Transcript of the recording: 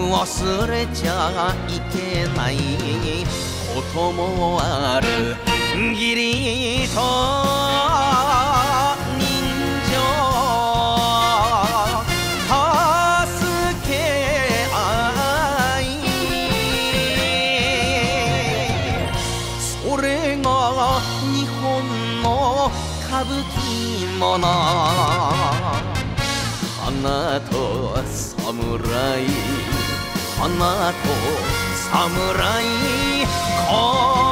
忘れちゃいけないこともある。義理と人情助け合い、それが日本の歌舞伎もの。花と侍、花と侍、